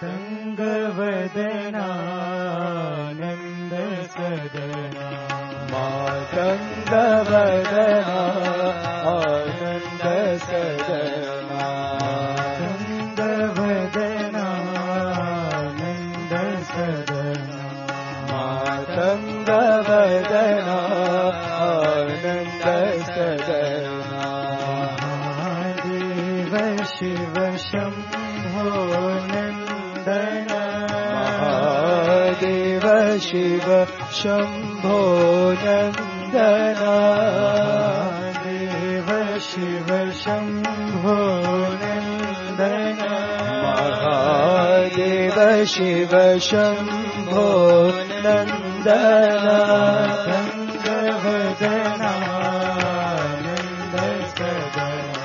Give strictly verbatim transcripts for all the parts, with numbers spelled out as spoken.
मातङ्गवदनानन्द सदना मातङ्गवदना आनन्द सदना मातङ्गवदनानन्द सदना मातङ्गवदना आनन्द सदना महादेव शिव शम्भो नन्दन महादेव शिव शम्भो नन्दन महादेव शिव शम्भो नन्दन महादेव शिव शम्भो नन्दन मातङ्गवदनानन्द सदना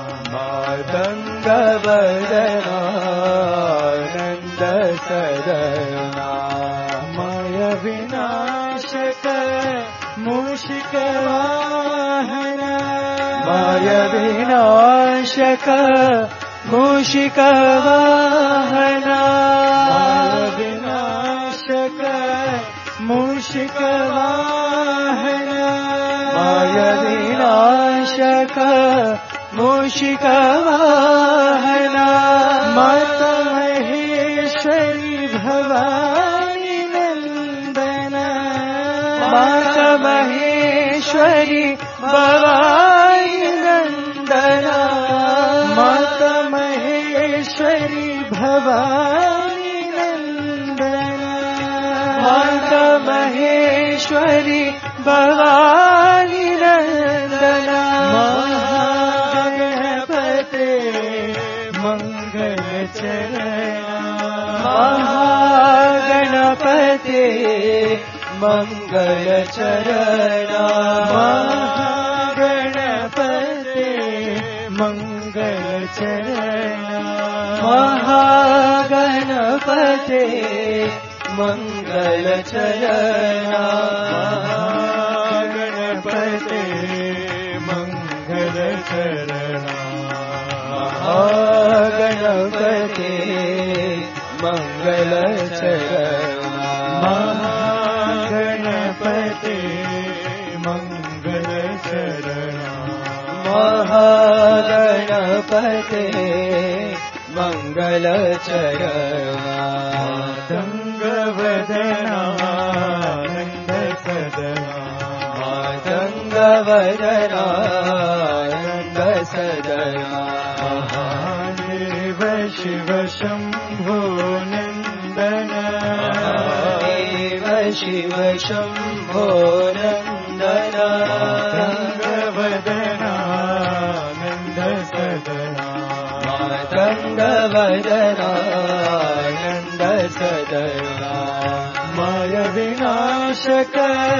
मातङ्गवदनानन्द सदना माय विनाशक मूषिकवाहन माय विनाशक मूषिकवाहन माय विनाशक मूषिकवाहन माय विनाशक मूषिकवाहन माता महेश्वरी भवानी नन्दन माता महेश्वरी भवानी नन्दन माता महेश्वरी भवानी नन्दन माता महेश्वरी भवानी नन्दन महागणपते मंगल चरणा महागणपते मंगल चरणा महागणपते मंगल चरणा महागणपते मंगल चरणा महागणपते मंगल चरणा महागणपते मंगल चरणा महागणपते मंगल चरणा महागणपते मंगल चरणा मातङ्गवदनानन्द सदना मातङ्गवदनानन्द सदना महादेव शिव शम्भो नन्दन महादेव शिव शम्भो नन्दन मातङ्गवदनानन्द सदना मातङ्गवदनानन्द सदना माय विनाशक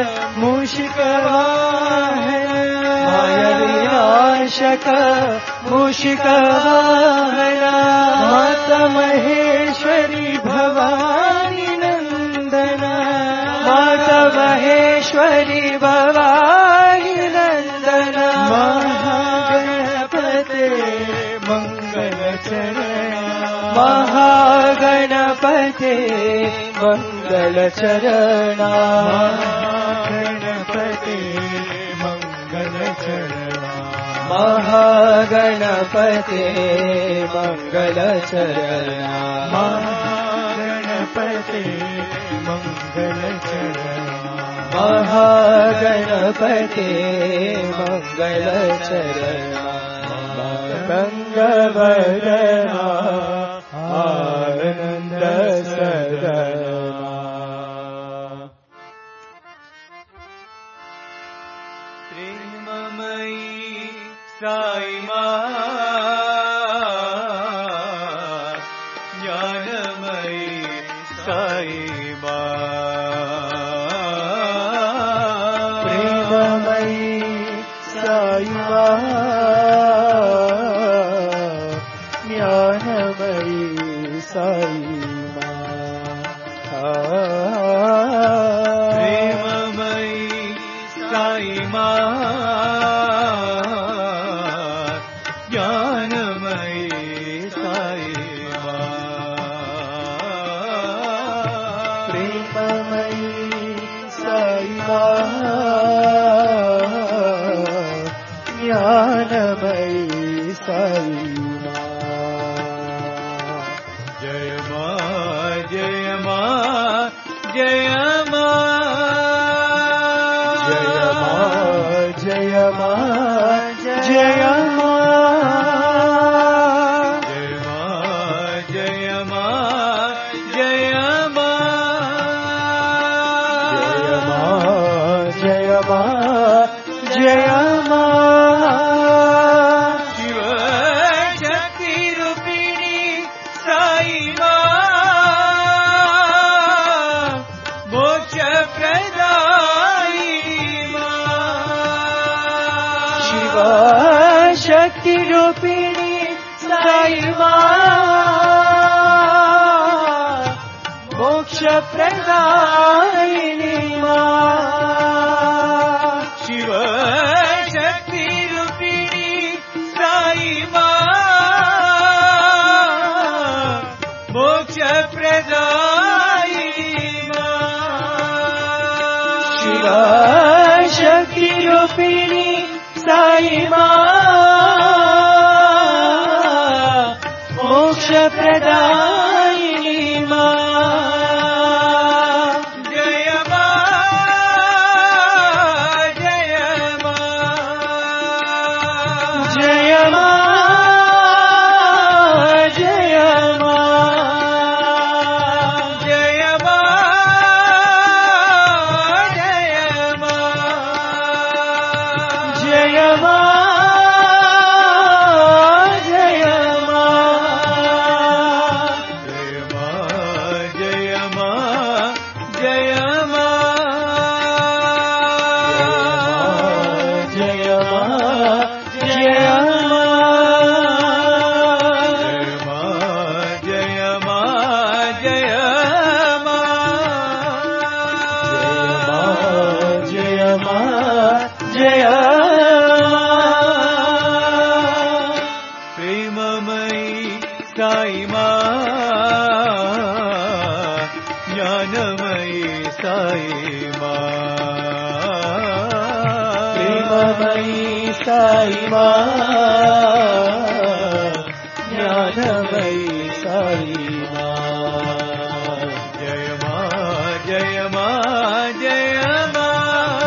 मूषिकवाहन माय विनाशक मूषिकवाहन माता महेश्वरी भवानी नन्दन माता महेश्वरी भवानी नन्दन महागणपते मंगल चरणा महागणपते मंगल चरणा महागणपते मंगल चरणा महागणपते मंगल चरणा महागणपते मंगल चरणा महागणपते मंगल चरणा मातङ्गवदना आनन्द सदना प्रेममयी साई माँ ज्ञानमयी साई माँ प्रेममयी साई माँ ज्ञानमयी साई माँ प्रेममयी साई माँ ज्ञानमयी साई माँ प्रेममयी साई माँ, ज्ञानमयी साई माँ। जय माँ जय माँ जय माँ, जय माँ जय माँ जय माँ, जय माँ जय माँ जय माँ, जय माँ जय माँ। शिव शक्ति रूपिणी साई माँ, मोक्ष प्रदायिनी माँ, शिव शक्ति रूपिणी साई माँ, मोक्ष प्रदायिनी माँ। शिव शक्ति रूपिणी साई माँ, मोक्ष प्रदायिनी माँ, शिव शक्ति रूपिणी साई माँ, मोक्ष प्रदायिनी माँ। जय माँ जय माँ, जय माँ जय माँ, जय माँ जय माँ, जय माँ जय माँ, जय माँ जय माँ जय माँ, जय माँ जय माँ, जय माँ जय माँ जय माँ, जय माँ प्रेममयी साई माँ, ज्ञानमयी साई माँ, प्रेममयी साई माँ, ज्ञानमयी साई माँ। जय माँ जय माँ जय माँ,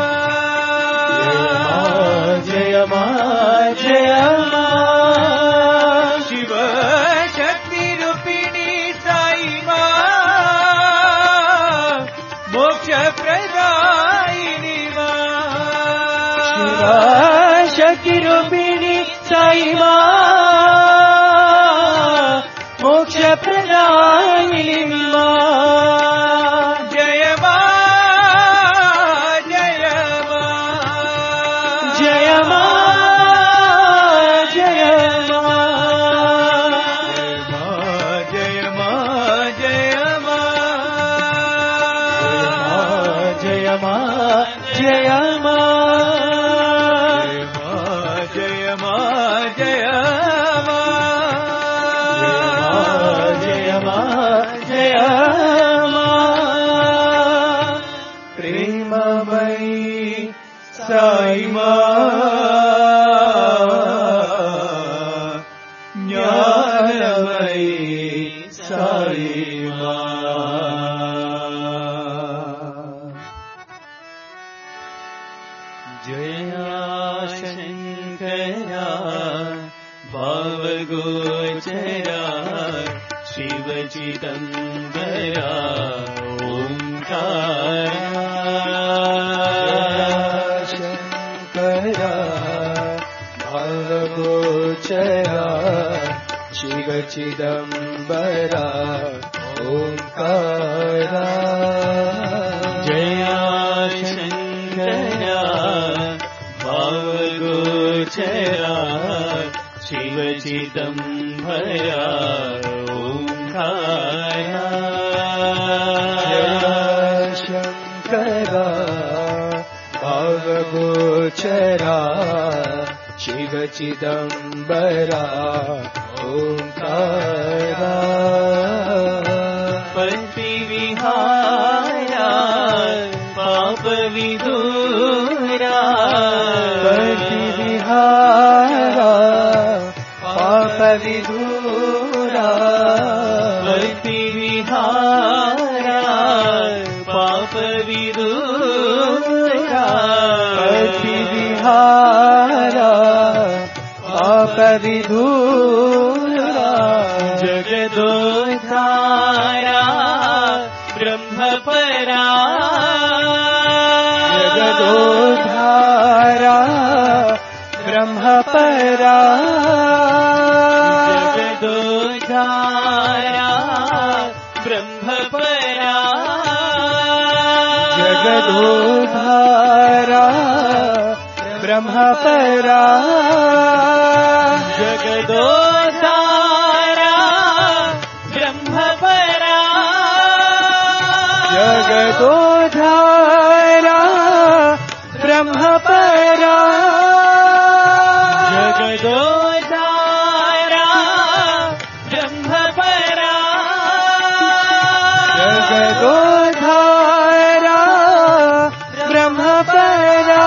जय माँ जय माँ, शिव शक्ति रूपिणी साई माँ, मोक्ष प्रदायिनी माँ, शिव शक्ति रूपिणी साई माँ, मोक्ष प्रदायिनी माँ। जय माँ जय माँ, जय माँ जय माँ, जय माँ जय माँ, जय माँ जय माँ, जय माँ जय माँ, जय माँ जय माँ। प्रेममयी साई माँ, ज्ञानमयी साई माँ। जया शंकरा भावगोचरा शिव चिदंबरा ओंकारा, शंकरा भावगोचरा शिव चिदंबरा ओंकारा। जया शंकरा भावगोचरा शिव चिदंबरा ओंकारा, शंकरा भावगोचरा शिव चिदंबरा ओंकारा। पति विहारा विधुरा जगदोद्धारा ब्रह्मपरा जगदोद्धारा ब्रह्मपरा जगदोद्धारा ब्रह्मपरा जगदोद्धारा ब्रह्मपरा जगदोद्धारा ब्रह्मपरा जगदोद्धारा ब्रह्मपरा जगदोद्धारा ब्रह्मपरा जगदोद्धारा ब्रह्मपरा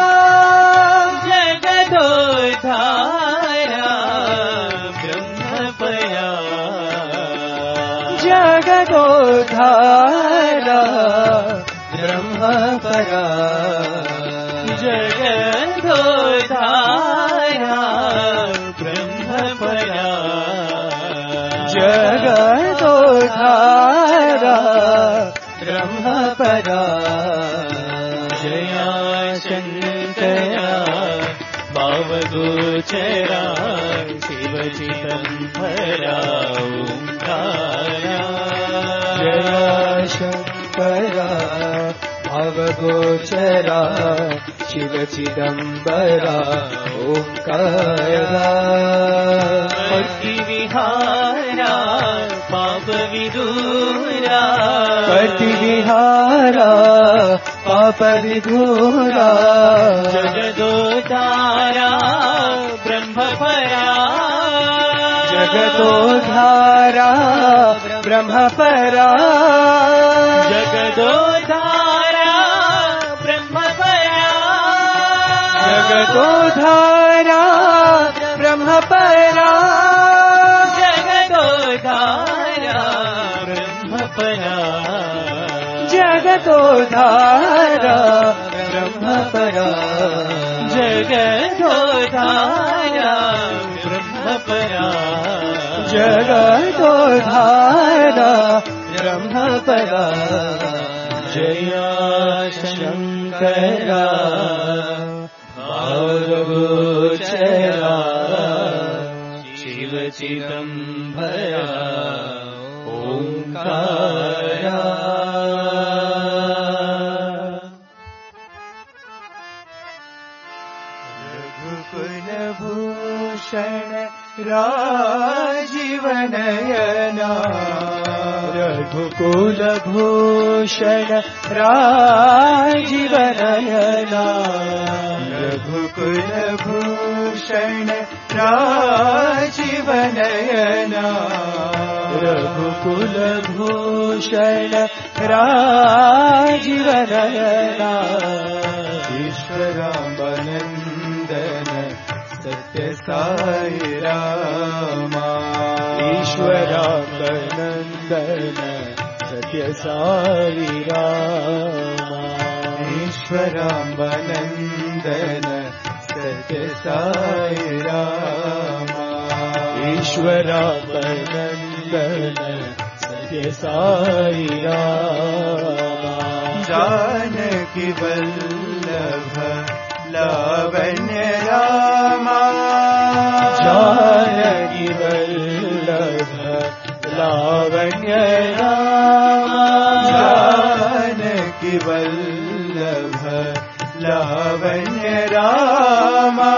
जगदोद्धारा ब्रह्मपरा जगदोद्धारा ब्रह्मपरा जगदोद्धारा ब्रह्मपरा जया शङ्करा भावगोचरा शिवचिदम्बरा ओङ्कारा जया शङ्करा भावगोचरा शिवचिदम्बरा ओङ्कारा पतिविहारा पापविदूरा पतिविहारा पापविदूरा जगदोद्धारा ब्रह्मपरा जगदोद्धारा ब्रह्मपरा जगदोद्धारा ब्रह्मपरा जगदोद्धारा ब्रह्मपरा जगदोद्धारा ब्रह्मपरा जगदोद्धारा ब्रह्मपरा जगदोद्धारा ब्रह्मपरा जगदोद्धारा ब्रह्मपरा जया शङ्करा भावगोचरा शिवचिदम्बरा ओङ्कारा रघुकुलभूषण राजीवनयना रघुकुलभूषण राजीवनयना रघुकुलभूषण राजीवनयना रघुकुलभूषण राजीवनयना ईश्वरानन्दन सत्य साई रामा ईश्वरानन्दन सत्य साई रामा ईश्वरानन्दन सत्य साई रामा ईश्वरानन्दन सत्य साई रामा जानकी वल्लभ लावण्य रामा जानकी वल्लभ लावण्य रामा जानकी वल्लभ लावण्य रामा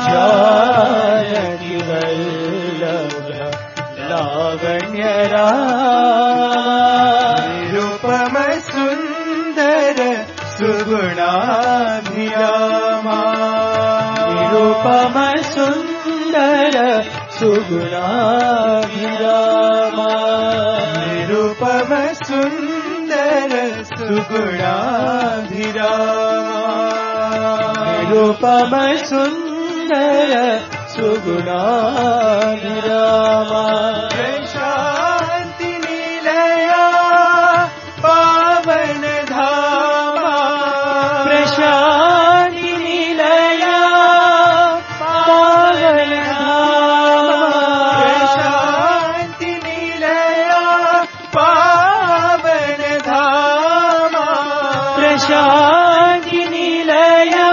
जानकी वल्लभ लावण्य रामा निरुपम सुन्दर सुगुणाभिरामा निरुपम सुन्दर सुगुणाभिरामा निरुपम सुन्दर सुगुणाभिरामा निरुपम सुन्दर सुगुणाभिरामा शान्ति निलया पावन धामा प्रशान्ति निलया पावन धामा प्रशांति निलया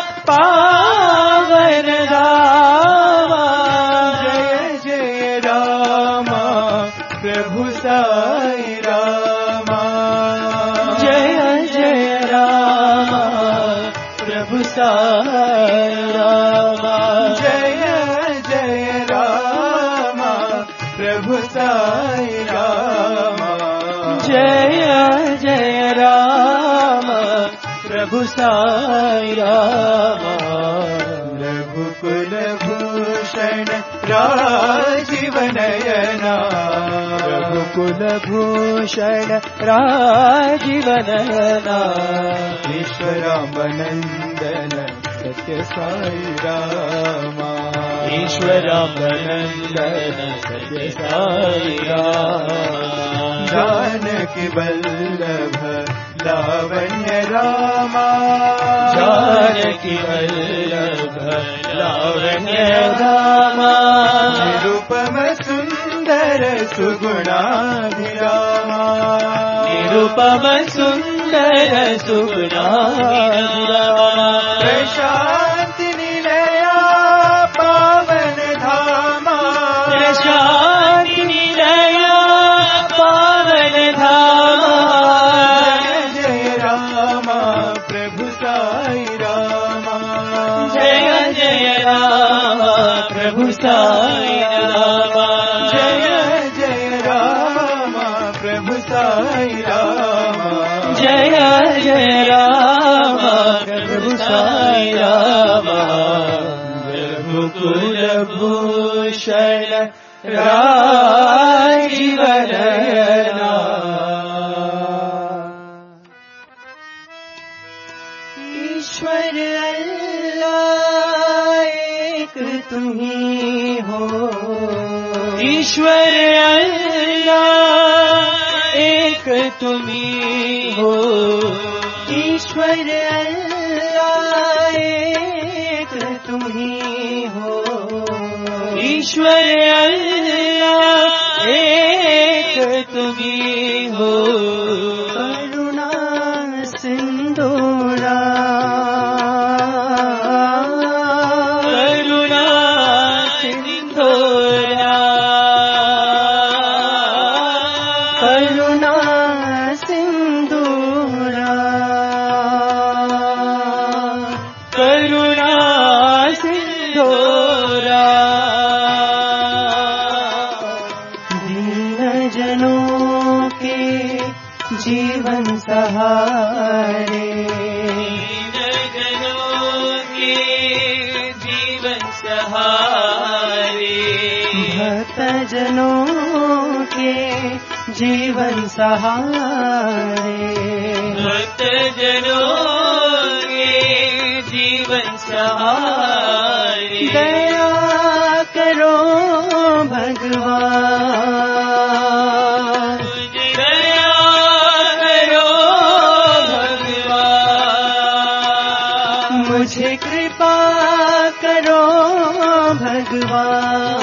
पावन रामा। जय जय रामा प्रभु साई रामा। जय जय रामा प्रभु साई रामा। जय जय रामा प्रभु साई रामा। जय जय रामा प्रभु साई रामा। रघुकुल भूषण राजीव नयना। रघुकुल भूषण राजीव नयना। ईश्वरामनंदन सत्य साई रामा। ईश्वरामनंदन सत्य साई रामा। जानकी वल्लभ लावण्य रामा। जानकी वल्लभ लावण्य रामा। निरुपम सुंदर सुगुणाभिरामा। निरुपम सुंदर सुगुणाभिरामा। प्रशांति निलया पावन धामा। प्रशांति निलया पावन धामा। जय जय रामा प्रभु साई रामा। जय जय रामा प्रभु साई रामा। जय जय रामा प्रभु साई रामा। जय जय रामा प्रभु साई रामा। रघुकुल भूषण राजीव नयना। ईश्वर अल्लाह एक तुम्ही हो। ईश्वर अल्लाह एक तुम्ही हो। ईश्वर अल्लाह एक तुम्ही हो। ईश्वर अल्लाह एक तुम्ही हो। करुणा सिंधुरा। करुणा सिंधुरा। करुणा सिंधुरा। करुणा सिंधुरा। दीन जनों के जीवन सहारे। दीन जनों के जीवन सहारे। भक्त जनों के जीवन सहारे। भक्त जनों के जीवन सहारे। दया करो भगवान। दया करो भगवान। मुझे कृपा करो भगवान।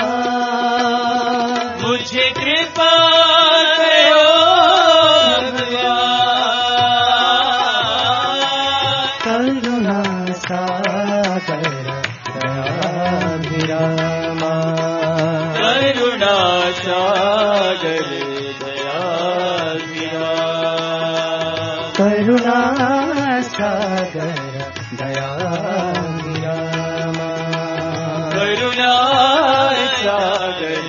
मुझे कृपा करो भगवान। करुणा सागर दयाभिरामा। करुणा सागर दयाभिरामा। करुणा सागर दयाभिरामा। करुणा सागर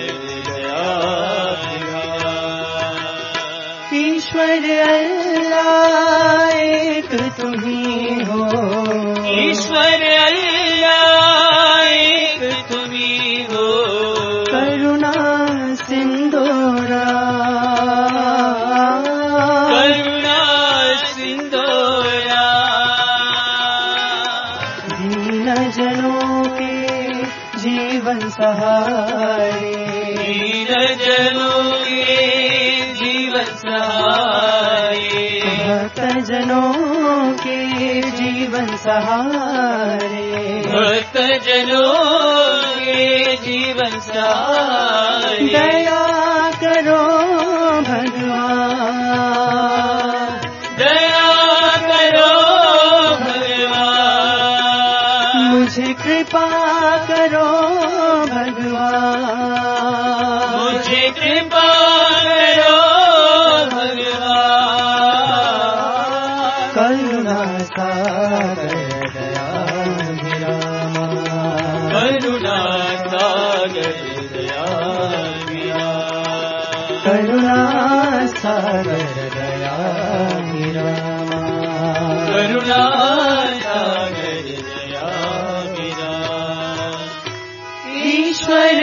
दयाभिरामा। ईश्वर अल्लाह एक तुम्ही हो। ईश्वर अल्लाह एक तुम्ही हो। करुणा सिंधुरा। करुणा सिंधुरा। दीन जनों के जीवन सहारे। दीन जनों के जीवन सहारे। भक्त जनों के जीवन सहारे। भक्त जनों के जीवन सहारे। दया करो भगवान। दया करो कृपा करो भगवान। करुणा सागर दयामि रामा, करुणा सागर दयामि रामा, करुणा सागर दयामि रामा, करुणा सागर दयामि रामा। ईश्वर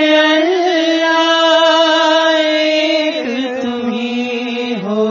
अल्लाह एक तुम ही हो।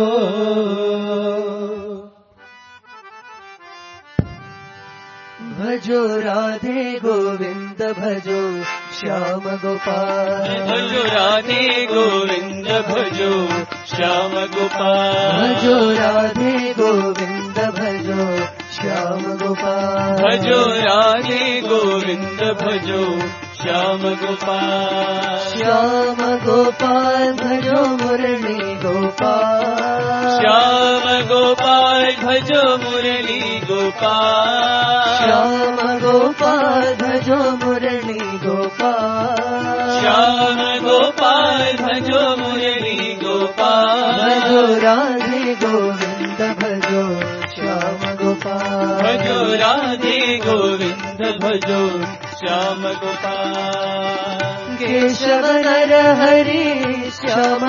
भजो राधे गोविंद भजो श्याम गोपाल, भजो राधे गोविंद भजो श्याम गोपाल, भजो राधे गोविंद भजो श्याम गोपाल, भजो राधे गोविंद भजो श्याम गोपाल, श्याम गोपाल भजो मुरली गोपाल, श्याम गोपाल भजो मुरली गोपाल, श्याम गोपाल भजो मुरली गोपाल, श्याम गोपाल भजो मुरली गोपाल, भजो राधे गोविंद भजो श्याम गोपाल, भजो राधे गोविंद भजो श्याम गोपाल। केशव नर हरि श्याम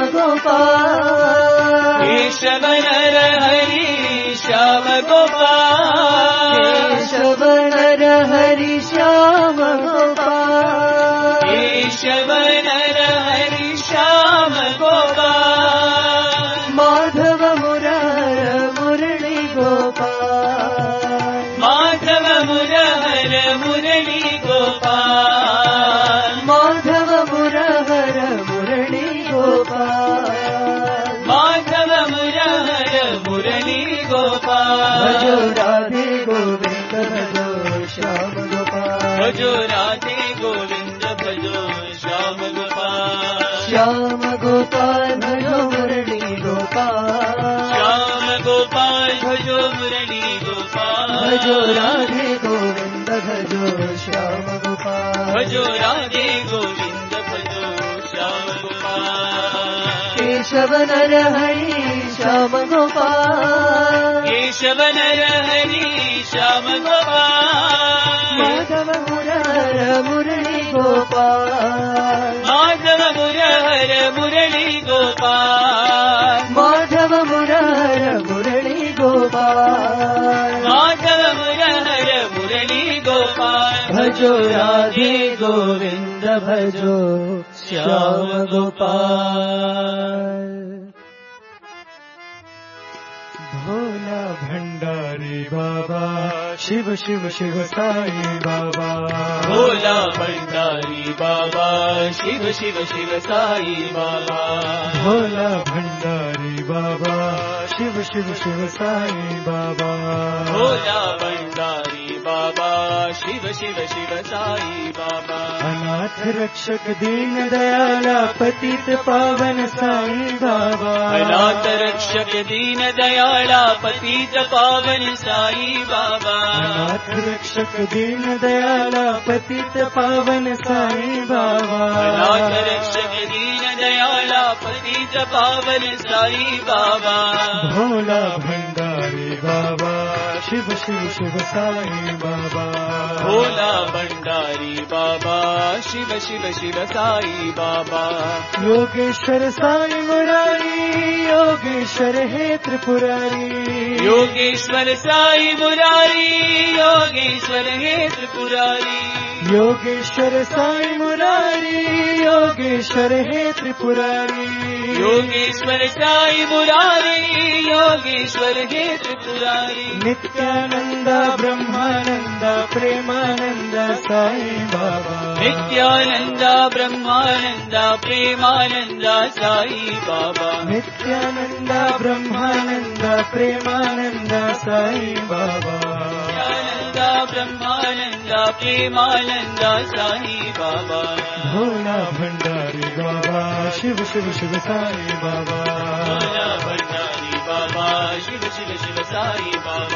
गोपाल, केशव नर हरि श्याम गोपाल, केशव नर हरि श्याम गोपाल, केशव नर हरि श्याम गोपाल, माधव मुरार मुरली गोपाल, माधव मुरहर मुरली गोपाल, माधव मुरहर मुरली गोपाल, माधव मुरहर मुरली गोपाल, भजो राधे गोविंद भजो श्याम गोपाल, भजो राधे गोविंद भजो श्याम गोपाल, श्याम गोपाल भजो मुरली गोपाल, श्याम गोपाल भजो मुरली गोपाल, भजो राधे गोविंद भजो श्याम गोपाल, भजो राधे गोविंद भजो श्याम गोपाल, केशव नर हरि श्याम गोपाल, केशव नर हरि श्याम गोपाल, माधव मुरार मुरली गोपाल, माधव मुरहर मुरली गोपाल, माधव मुरार मुरली गोपाल, माधव मुरहर मुरली गोपाल, भजो राधे गोविंद भजो श्याम गोपाल। भोला भंडारी बाबा शिव शिव शिव साई बाबा, भोला भंडारी बाबा शिव शिव शिव साई बाबा, भोला भंडारी बाबा शिव शिव शिव साई बाबा, भोला भंडारी बाबा शिव शिव शिव साई बाबा, अनाथ रक्षक दीन दयाला पतित पावन साई बाबा, अनाथ रक्षक दीन दयाला पतित पावन साई बाबा, अनाथ रक्षक दीन दयाला पतित पावन साई बाबा, अनाथ रक्षक दीन दयाला पतित पावन साई बाबा, भोला भंडारी बाबा शिव शिव शिव साई बाबा, भोला भंडारी बाबा शिव शिव शिव साई बाबा, योगेश्वर साई मुरारी योगेश्वर हे त्रिपुरारी, योगेश्वर साई मुरारी योगेश्वर हे त्रिपुरारी, योगेश्वर साई मुरारी योगेश्वर हे त्रिपुरारी, योगेश्वर साई मुरारी योगेश्वर हे त्रिपुरारी, नित्यानंद ब्रह्मानंद प्रेमानंद साई बाबा, नित्यानंद ब्रह्मानंद प्रेमानंद साई बाबा, नित्यानंद ब्रह्मानंद प्रेमानंद साई बाबा, नित्यानंद ब्रह्मानंद प्रेमानंद साई बाबा, भोला भंडारी बाबा शिव शिव शिव साई बाबा, भोला भंडारी बाबा शिव शिव शिव साई बाबा,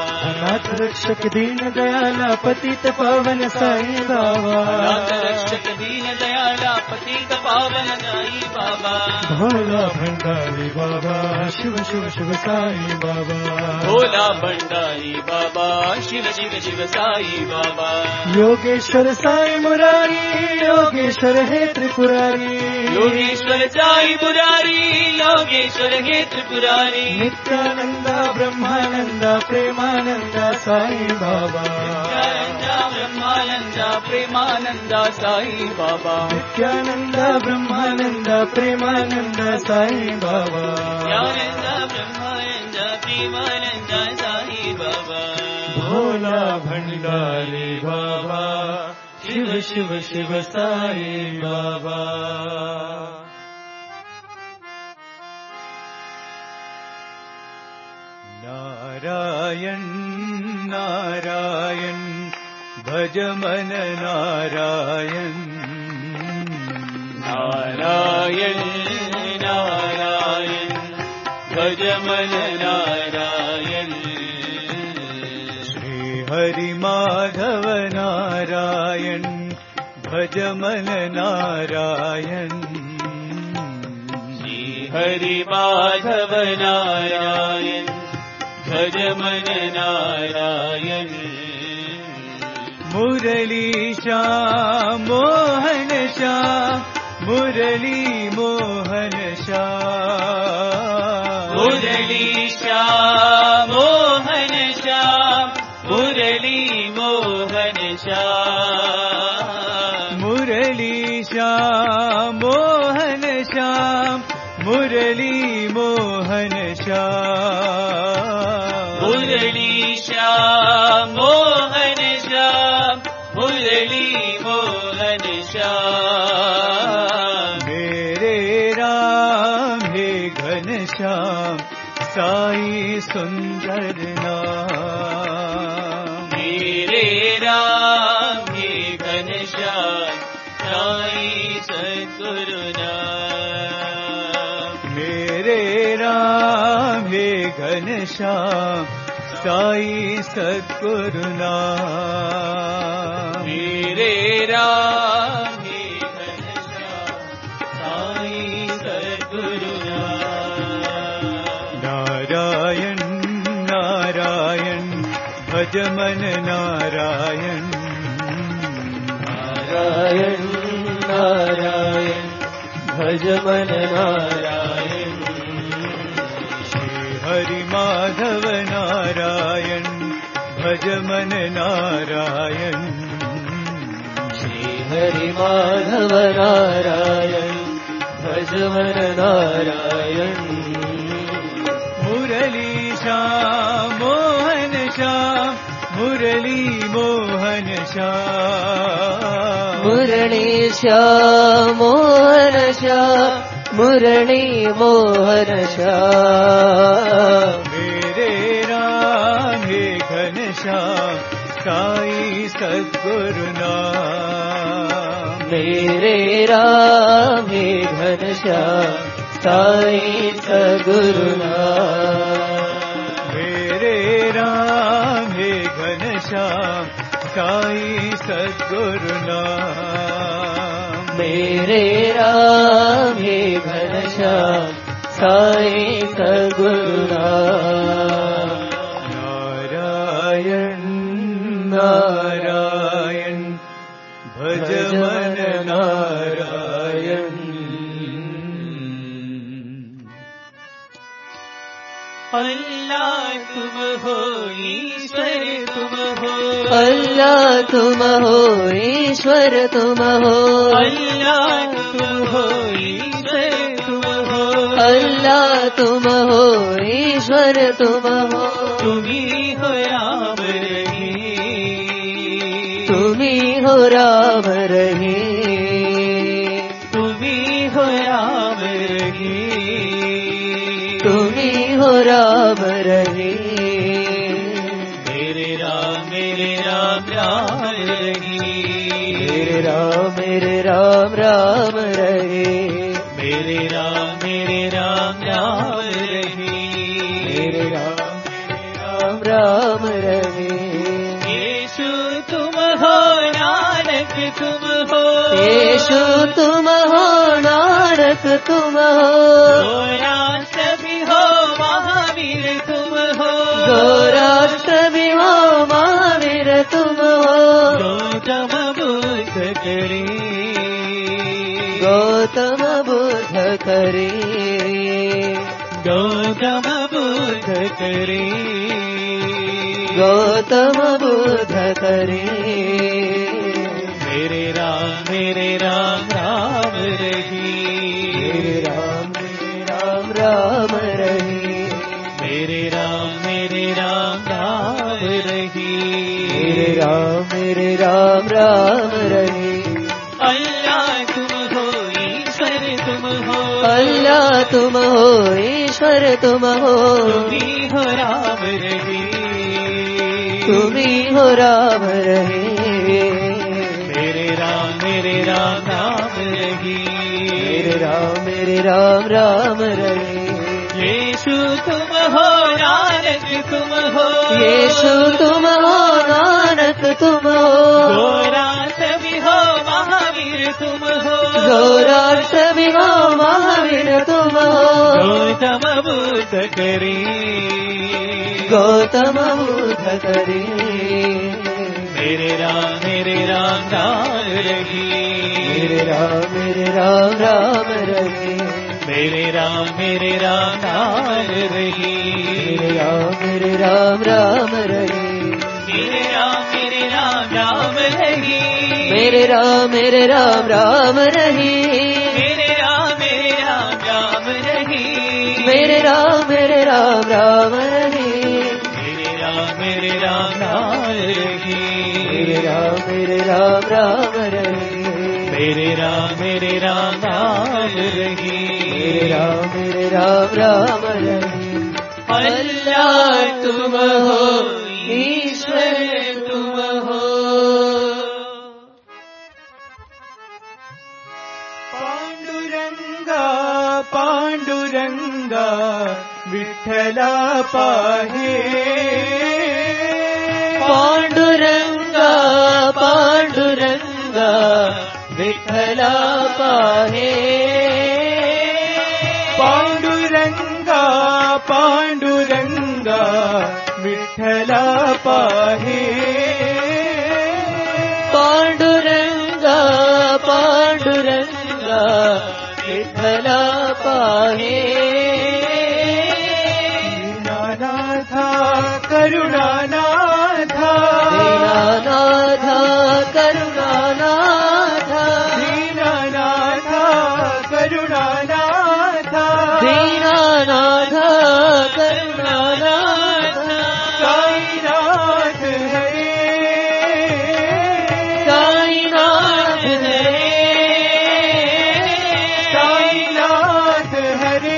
नाथ रक्षक दीन दयाला पतित पावन साई बाबा नाथ रक्षक दीन दयाला पतित पावन साई बाबा भोला भंडारी बाबा शिव शिव शिव साई बाबा भोला भंडारी बाबा शिव शिव शिव साई बाबा योगेश्वर साई मुरारी योगेश्वर हे त्रिपुरारी योगेश्वर साई मुरारी योगेश्वर हे त्रिपुरारी नित्यानंद ब्रह्मानंद प्रेमानंद साई बाबा नित्यानंद ब्रह्मानंद प्रेमानंद साई बाबा नित्यानंद ब्रह्मानंद प्रेमानंद साई बाबा नित्यानंद ब्रह्मानंद प्रेमानंद साई बाबा भोला भंडारी बाबा शिव शिव शिव साई बाबा नारायण नारायण भज मन नारायण नारायण नारायण भज मन नारायण श्री हरि माधव नारायण भज मन नारायण श्री हरि माधव नारायण भज मन नारायण मुरली श्याम मोहन श्याम मुरली मोहन श्याम मुरली श्याम मोहन श्याम मुरली मोहन श्याम मुरली श्याम मोहन श्याम मुरली मोहन श्याम मुरली श्याम मोहन श्याम मुरली मोहन श्याम मेरे राम हे घनश्याम साई सुंदर नाम मेरे राम हे घनश्याम साई सद्गुरु नाम मेरे राम हे घनश्याम साई सद्गुरु नाम मेरे राम हे घनश्याम साई सद्गुरु नाम नारायण नारायण भज मन नारायण नारायण नारायण भज मन नारायण श्री हरि माधव नारायण भज मन नारायण श्री हरि माधव नारायण भज मन नारायण मुरली श्याम मोहन श्याम मुरली मोहन श्याम मुरली श्याम मोहन श्याम मुरली मोहन श्याम मेरे राम हे घनश्याम साई सद्गुरु नाम मेरे राम हे घनश्याम साई सद्गुरु नाम मेरे राम हे घनश्याम साई सद्गुरु नाम मेरे राम हे घनश्याम साई सद्गुरु नाम नारायण नारायण भज मन नारायण अल्लाह तुम हो ईश्वर तुम हो अल्लाह तुम हो ईश्वर तुम हो अल्लाह तुम हो ईश्वर तुम हो अल्लाह तुम हो ईश्वर तुम हो तुम्ही हो राम रही तुम्ही हो राम रही तुम्ही हो राम रही तुम्ही हो राम रही मेरे राम मेरे राम राम रही मेरे राम मेरे राम राम रहे मेरे राम मेरे राम राम रही मेरे राम मेरे राम राम रहे येशु तुम हो, नानक तुम हो, गौराष्ट्र भी हो महावीर तुम हो, गौराष्ट्र भी हो महावीर तुम हो, गौतम बुद्ध करे, गौतम बुद्ध करे, गौतम बुद्ध करे, गौतम बुद्ध करे। मेरे राम मेरे राम राम रही, मेरे राम मेरे राम राम रही, मेरे राम मेरे राम राम रही, मेरे राम मेरे राम राम रही। अल्लाह तुम हो ईश्वर तुम हो, अल्लाह तुम हो ईश्वर तुम हो, तुम्ही हो राम रही, तुम्ही हो राम रहे। मेरे राम मेरे राम राम रही, मेरे राम मेरे राम राम रहे। यीशु तुम हो नानक तुम हो, यीशु तुम हो, नानक तुम हो, गौराष्ट्र भी हो महावीर तुम हो, गौराष्ट्र भी हो महावीर तुम हो, गौतम बुद्ध करे, गौतम बुद्ध करे। मेरे राम मेरे राम राम रही, मेरे राम मेरे राम राम रहे। मेरे राम मेरे राम राम रही, मेरे राम मेरे राम राम रहे। मेरे राम मेरे राम राम रही, मेरे राम मेरे राम राम रही, मेरे राम मेरे राम राम रही, मेरे राम मेरे राम राम रही, मेरे राम मेरे राम राम रही, मेरे राम मेरे राम राम रही, मेरे राम मेरे राम राम रही, मेरे राम मेरे राम राम रही। अल्लाह तुम हो ईश्वर तुम हो। पांडुरंगा पांडुरंगा विठ्ठला पाहे, पांडुरंगा पांडुरंगा विठ्ठला पाहे, पांडुरंगा पांडुरंगा विठ्ठला पाहे, पांडुरंगा पांडुरंगा विठ्ठला पाहे, दीनानाथा करुणानाथा, दीनानाथा करुणानाथा, दीनानाथा करुणानाथा, दीनानाथा करुणानाथा, साईनाथ हरे, साईनाथ हरे, साईनाथ हरे,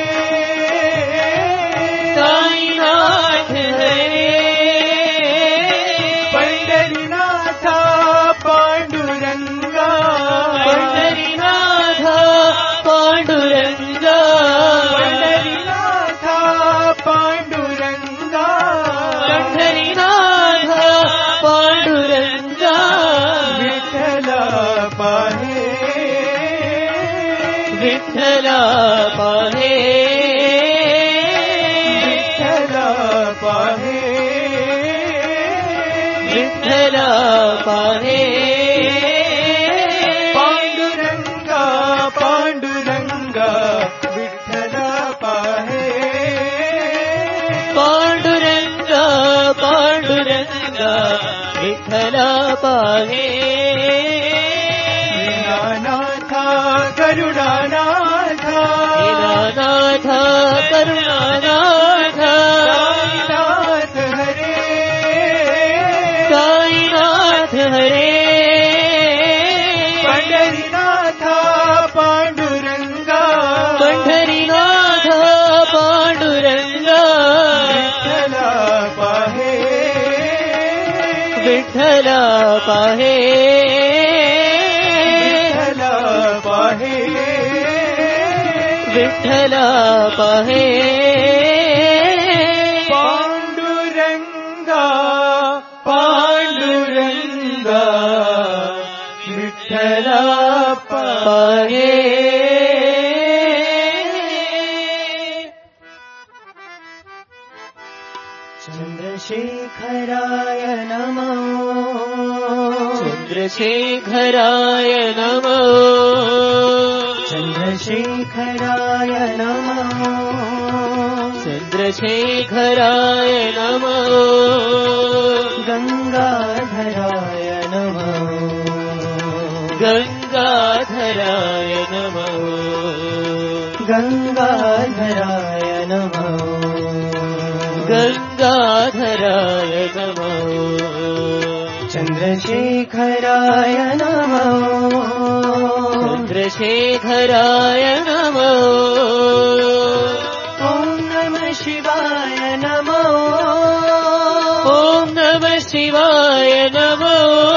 साईनाथ हरे, पंढरीनाथा पांडुरंगा, पंढरीनाथा पांडुरंगा, पंढरीनाथा पांडुरंगा, पंढरीनाथा पांडुरंगा, विठ्ठला पाहे, विठ्ठला पाहे, विठ्ठला पाहे, विठ्ठला पाहे, पांडुरंगा पांडुरंगा विठ्ठला पाहे, पांडुरंगा पांडुरंगा विठ्ठला पाहे, दीनानाथा करुणानाथा, दीनानाथा करुणानाथा, साईनाथ हरे, साईनाथ हरे, पंढरीनाथा पांडुरंगा, पंढरीनाथा पांडुरंगा, विठ्ठला पाहे, विठ्ठला पाहे, विठ्ठला पाहे, विठ्ठला पाहे, पांडुरंगा पांडुरंगा विठ्ठला गाये चन्द्रशेखराय नमो चन्द्रशेखराय नमो चन्द्रशेखराय नमो चन्द्रशेखराय नमो गंगाधराय नमो गंगाधराय नमो गंगाधराय नमो गंगाधराय नमो चन्द्रशेखराय नमो चन्द्रशेखराय नमो ॐ नमः शिवाय नमो ॐ नमः शिवाय नमो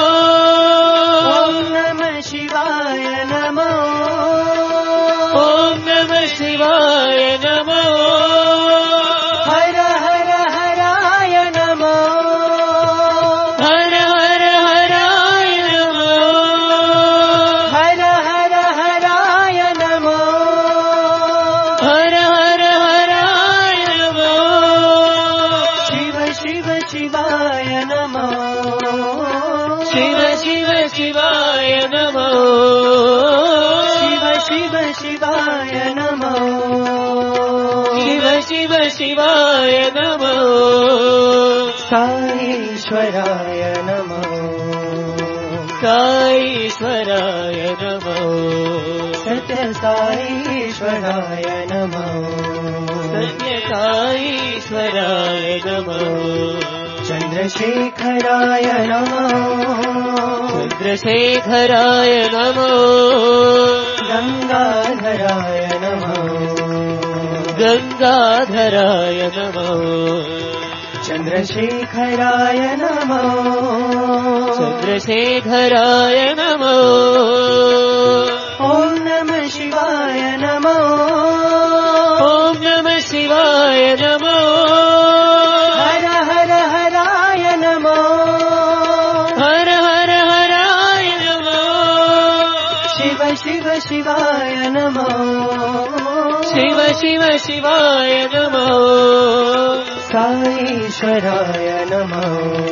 ॐ नमः शिवाय नमो ॐ नमः शिवाय नमो हर हर हराय नमो हर हर हराय नमो हर हर हराय नमो हर हर हराय नमो शिव शिव शिवाय नमो शिव शिव शिवाय नमो शिव शिव शिवाय नमो शिव शिव शिवाय नमो साईश्वराय नमो साईश्वराय नमो सत्य साईश्वराय नमो सत्य साईश्वराय नमो चन्द्रशेखराय नमो चन्द्रशेखराय नमो गंगाधराय नमो गंगाधराय नमो चन्द्रशेखराय नमो चन्द्रशेखराय नमो ॐ नमः शिवाय नमो ॐ नमः शिवाय नमो हर हर हराय नमो हर हर हराय नमो शिव शिव शिवाय नमो शिव शिव शिवाय नमो साईश्वराय नमो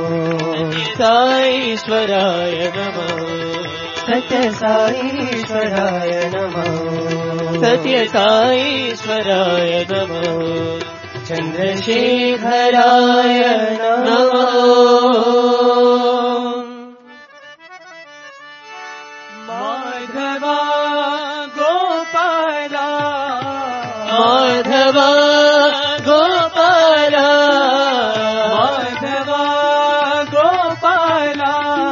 साईश्वराय नमो सत्य साईश्वराय नमो सत्य साईश्वराय नमो चन्द्रशेखराय नमो माधवा गोपाला माधवा गोपाला माधवा गोपाला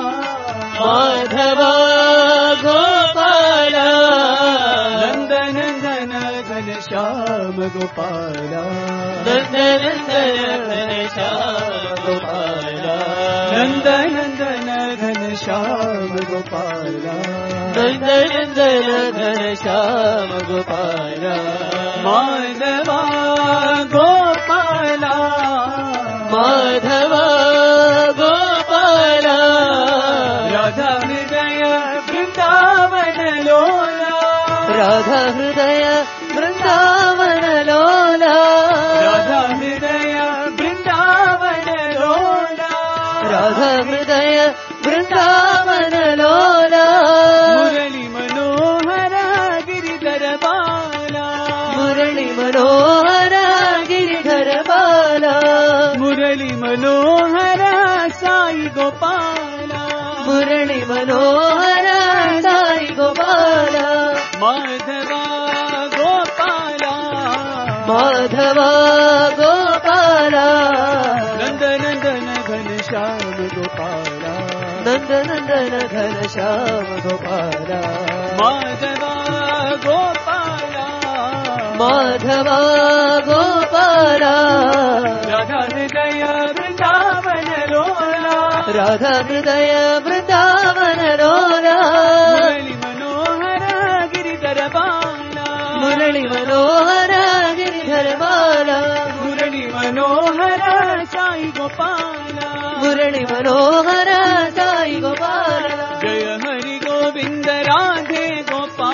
माधवा गोपाला नंदन नंदन घनश्याम गोपाला नंदन नंदन घनश्याम गोपाला नंदन नंदन घनश्याम गोपाला नंदन नंदन घनश्याम गोपाला माधवा गोपाला माधवा गोपाला राधा हृदय वृंदावन लोला राधा हृदय वृंदावन लोला राधा हृदय वृंदावन लोला राधा हृदय वृंदावन लोला मुरली मनोहर गिरिधर बाला मुरली मनोहर गिरिधर बाला मुरली मनोहर साई गोपाला मुरली मनोहर साई गोपाला माधवा गोपाला माधवा गोपाला नंद नंदन घनश्याम गोपाला नंद नंदन घनश्याम गोपाला माधवा गोपाला माधवा गोपाला राधा हृदय वृंदावन लोला राधा हृदय वृंदावन लोला मुरली मनोहर गिरिधर बाला मुरली मनोहर गिरिधर बाला मुरली मनोहर साई गोपाला मुरली मनोहर साई गोपाला जय हरि गोविंद राधे गोपाल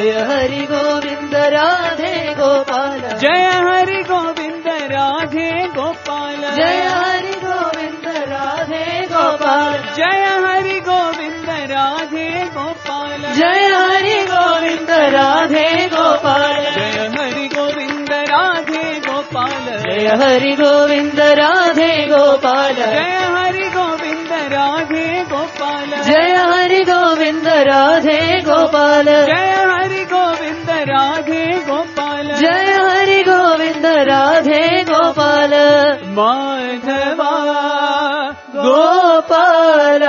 जय हरि गोविंद राधे गोपाल जय हरि गोविंद राधे गोपाल जय हरि गोविंद राधे गोपाल जय हरि गोविंद राधे गोपाल जय हरि गोविंद राधे गोपाल जय हरि गोविंद राधे गोपाल जय हरि गोविंद राधे गोपाल जय हरि गोविंद राधे गोपाल जय हरि गोविंद राधे गोपाल जय हरि गोविंद राधे गोपाल जय हरि गोविंद राधे गोपाल माधवा गोपाल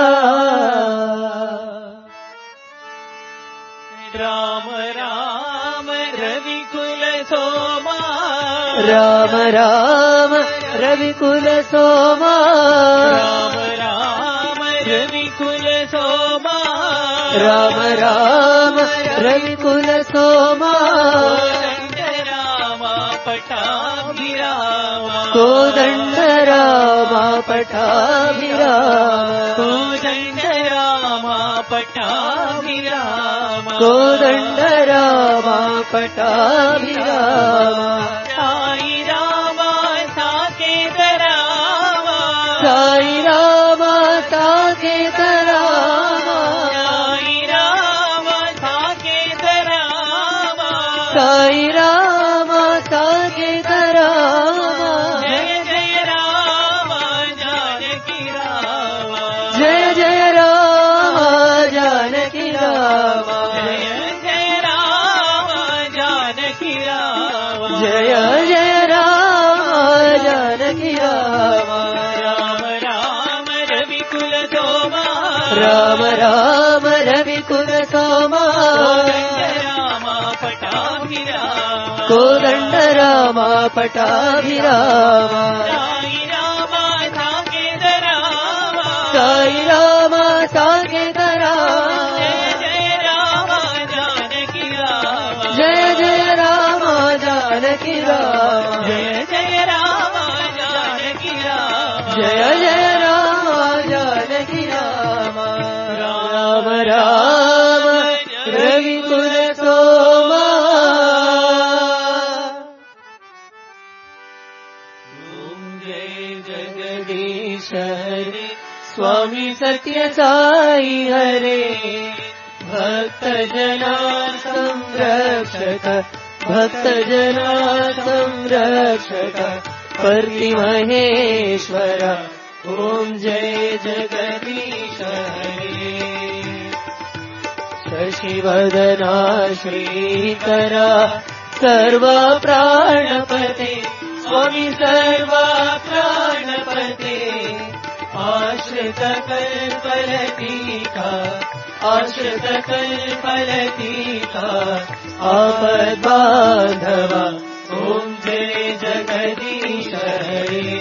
राम राम रविकुल सोमा राम राम रविकुल सोमा राम राम रविकुल सोमा राम राम रविकुल सोमा राम पटाभिराम कोदंड राम पटाभिराम कोदंड राम पटाभिराम कोदंड राम पटाभिराम साई राम साकेत राम साई राम साकेत राम साई राम साकेत राम साई राम साकेत राम जय जय राम जानकी राम जय जय राम जानकी राम जय जय राम जानकी राम जय जय राम जानकी राम राम राम रविकुल सोमा राम राम रविकुल सोमा राम पटाभिराम कोदंड राम पटाभिराम साई राम साकेत राम साई राम साकेत राम जय जय राम जानकी राम जय जय राम जानकी राम जय जय राम जानकी राम जय जय राम जानकी राम राम राम रविकुल सोमा ओम जय जगदीश हरे स्वामी सत्य साई हरे भक्त जना संरक्षक भक्त जना संरक्षक पर्ति महेश्वर ओम जय जगदीश हरे शशिवदना श्रीकरा सर्व प्राणपते स्वामी सर्व प्राणपते आश्रित कल्पलतिका आश्रित कल्पलतिका आपद बांधवा ओम जय जगदीश हरे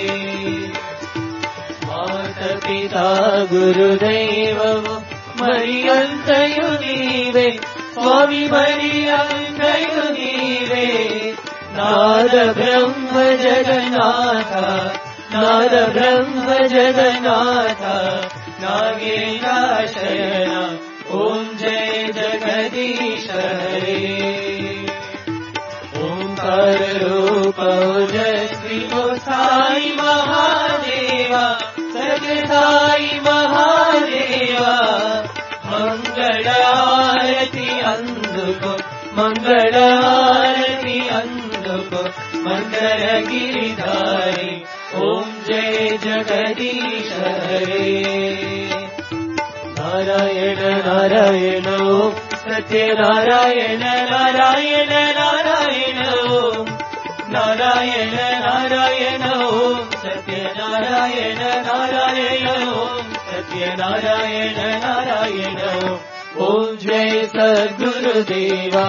माता पिता गुरुदैव मरियंतयु नीवे स्वामी मरियंतयु नीवे नाद ब्रह्म जगन्नाथ नाद ब्रह्म जगन्नाथ नागेन्द्राशयन ओम जय जगदीश हरे ओंकार रूप ओजस्वी ओ साई महादेवा सत्य साई महादेवा मंगल आरती अंधुको मंगल आरती अंधुको मंगल गिरिधारी ओम जय जगदीश हरे नारायण नारायण ओम सत्य नारायण नारायण नारायण ओम नारायण नारायण ओम सत्य नारायण नारायण ओम सत्य नारायण नारायण ओम जय सद्गुरुदेवा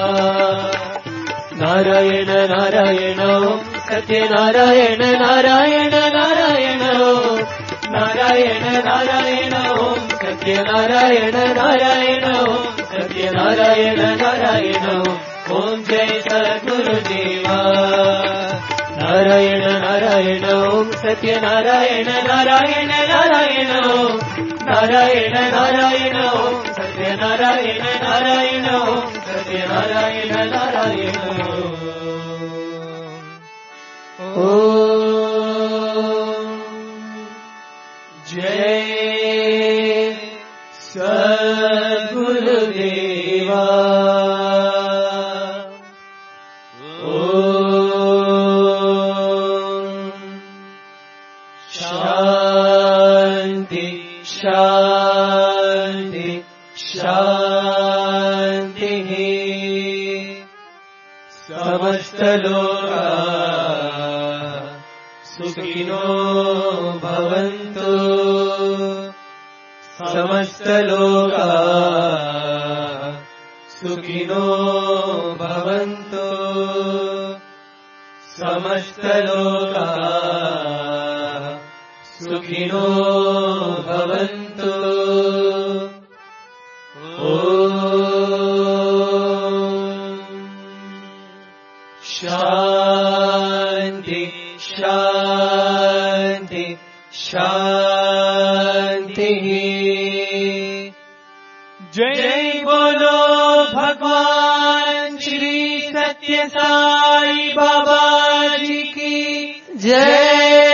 नारायण नारायण ओम सत्य नारायण नारायण नारायण ओम नारायण नारायण ओम सत्य नारायण नारायण ओम सत्य नारायण नारायण ओम जय सद्गुरुदेवा नारायण नारायण ओम सत्य नारायण नारायण नारायण ओम नारायण नारायण ओम सत्य సత్యనారాయణ నారాయణ ఓం సత్యనారాయణ నారాయణ ఓం జై సద్గురుదేవా శాంతి శాంతి శాంతి సమస్తలోకా సుఖినో భవంతు సమస్తలోకా సుఖినో భవంతు సమస్తలోకా సుఖినో భవంతు ఓం శాంతి శాంతి శాంతి జై బోలో భగవాన్ శ్రీ సత్య సాయి బాబా జీ की जय।